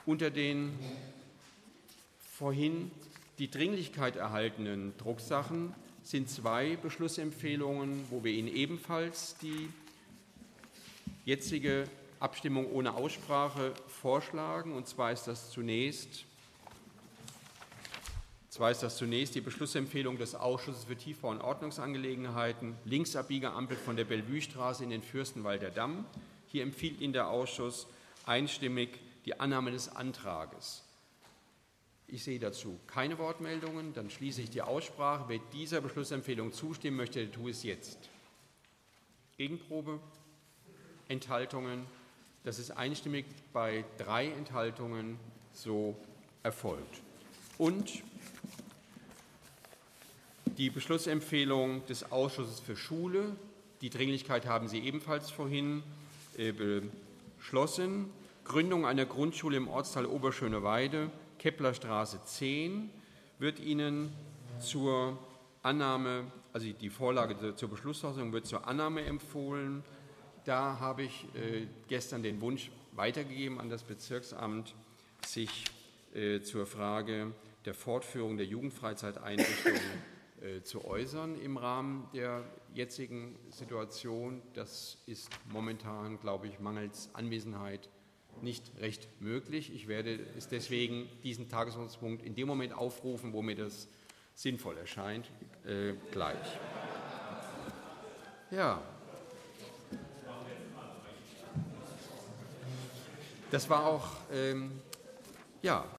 Unter den vorhin die Dringlichkeit erhaltenen Drucksachen sind 2 Beschlussempfehlungen, wo wir Ihnen ebenfalls die jetzige Abstimmung ohne Aussprache vorschlagen. Und zwar ist das zunächst die Beschlussempfehlung des Ausschusses für Tiefbau- und Ordnungsangelegenheiten, Linksabbiegeampel von der Bellevue-Straße in den Fürstenwalder Damm. Hier empfiehlt Ihnen der Ausschuss einstimmig die Annahme des Antrages. Ich sehe dazu keine Wortmeldungen. Dann schließe ich die Aussprache. Wer dieser Beschlussempfehlung zustimmen möchte, der tue es jetzt. Gegenprobe? Enthaltungen? Das ist einstimmig bei 3 Enthaltungen so erfolgt. Und die Beschlussempfehlung des Ausschusses für Schule, die Dringlichkeit haben Sie ebenfalls vorhin beschlossen. Gründung einer Grundschule im Ortsteil Oberschöneweide, Keplerstraße 10, wird Ihnen zur Annahme, also die Vorlage zur Beschlussfassung wird zur Annahme empfohlen. Da habe ich gestern den Wunsch weitergegeben an das Bezirksamt, sich zur Frage der Fortführung der Jugendfreizeiteinrichtungen zu äußern im Rahmen der jetzigen Situation. Das ist momentan, glaube ich, mangels Anwesenheit nicht recht möglich. Ich werde es deswegen diesen Tagesordnungspunkt in dem Moment aufrufen, wo mir das sinnvoll erscheint, gleich. Ja. Das war auch, ja.